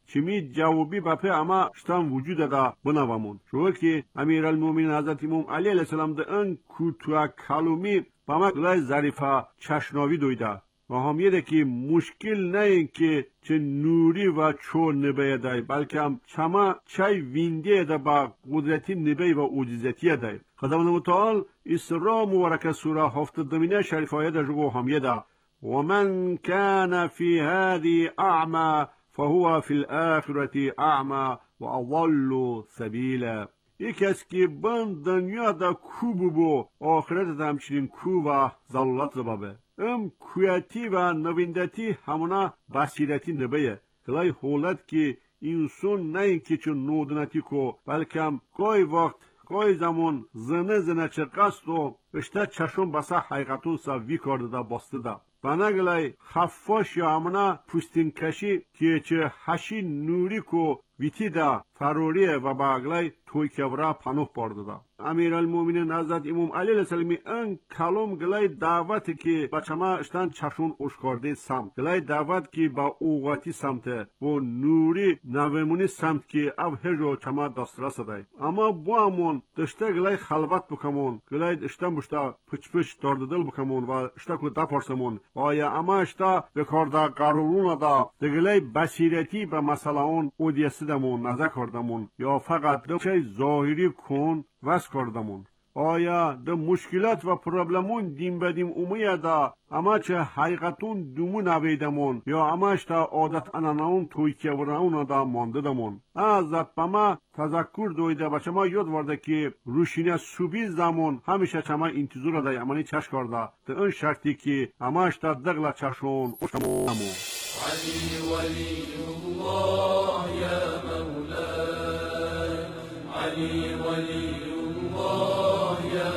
چمی جوابی بپه اما شتان وجود دا بنوامون شو که امیر المومنین حضرت امام علی علیه السلام ده ان کوتوا کلومی با ما گلای ظریفه چشناوی دویده و همیده که مشکل نه این که چه نوری و چو نبه دای بلکه هم چما چای وینده ده با قدرتی نبه و اوجزتی دای خداوند متعال اسراء مبارک سوره هفتاد دمینه شریف آیه ده جگو همیده ومن كان في هذه أعمى فهو في الآخرة أعمى وأضل سبيلا یک کس که بند دنیا دا کو بو آخرت دا همچنین کو و ضلالت زبابه ام کویتی و نویندتی همونا بصیرتی نبیه کلای حولت که انسان نه اینکه چون نودنتی کو بلکه هم گای وقت گای زمان زنه زنه چه قصد و اشته چشم بسا حقیقتون سا وی کرده دا باسته دا بناگلای خفاش یا امنا پوستین کشی که چه حشی نوری کو ویتی دا فروریه و باگلای توی کبرا پنوه پارده دا امیر المومنین حضرت امام علی علیه السلامی ان کلام گلای دعوتی که بچما اشتن چشون اشکارده سمت گلای دعوت که با اوغاتی سمته و نوری نویمونی سمت که او هجو چما دسترس دای اما با امون دشته گلای خلوت بکمون گلای اشتن بشتا پچ پچ دارددل بکمون و اشتا که دا پرسمون آیا اما اشتا بکار دا قرارون دا دگلای بصیرتی به مسئله اون اودیستی دمون نزد کردمون یا فقط دو چه ظاهری کن وست کردمون آیا ده مشکلات و پرابلمون دیم بدیم اومیه دا اما چه حقیقتون دومو نویدمون یا اماش تا عادت انانون توی که ورنون دا مانده دمون از بما تذکر دویده بچه ما یاد ورده که روشینه صوبی زمان همیشه چما انتظار دا یمانی چش کرده ده اون شرطی که اماش تا دغل چشون اشتمون علي ولي الله يا مولاي علي ولي الله يا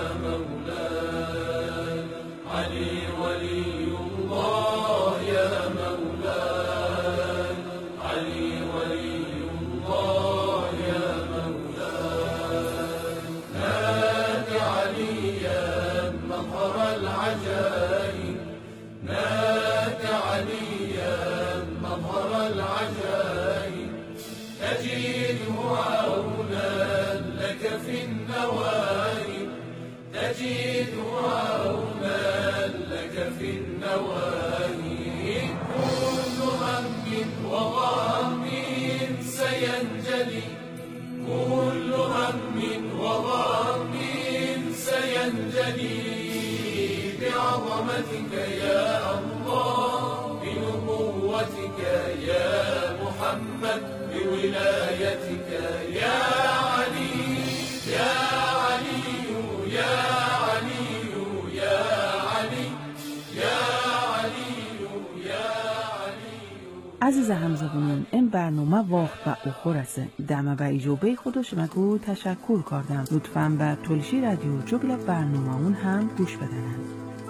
مولاي علي ولي الله يا مولاي علي ولي الله يا مولاي نادي عليا مظهر العجائب نادي عليا مظهر العجائب تجده عونا لك في النوائب تجده عونا لك في النوائب كل هم وغم سينجلي كل هم وغم سينجلي بعظمتك يا الله بنبوتك يا محمد بولايتك يا علي يا علي يا علي يا علي يا علي يا علي عزیز همزبونان این برنامه واقع و اخور است دمه و ایجابه خودش مگو تشکر کردم لطفاً به تلشی رادیو جبل برنامه اون هم گوش بدنند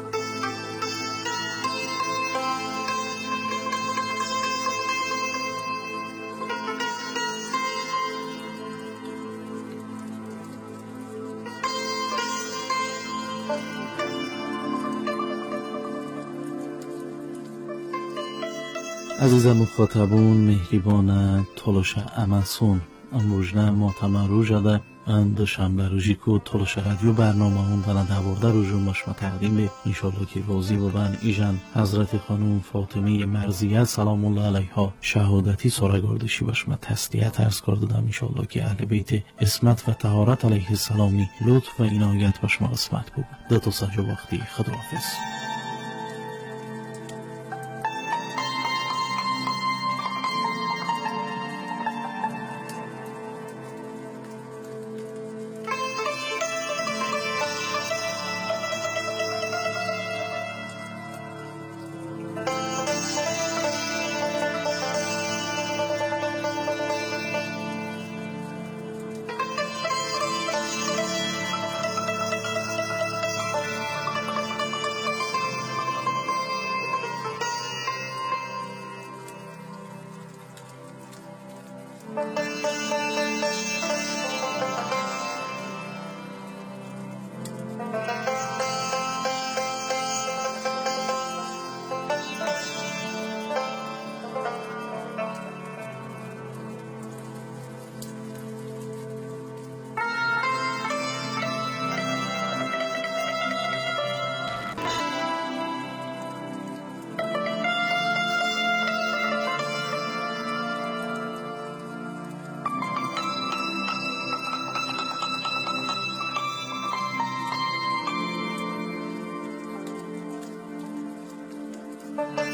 عزیزم مخاطبون مهریبان تلاش امسون امروزنه ماتمه رو جده اند شنبه روزی که تلاش رادیو برنامه اون بنا دوارده روزون باشما تقدیم به انشالله که راضی و بن ایجن حضرت خانم فاطمه مرزیت سلام الله علیها شهادتی سرگردشی باشما تسلیت عرض کرده دم انشالله که اهل بیت اسمت و طهارت علیه السلامی لطف و عنایت باشما قسمت بود دو تا سجا وقتی خداحافظ. العالمين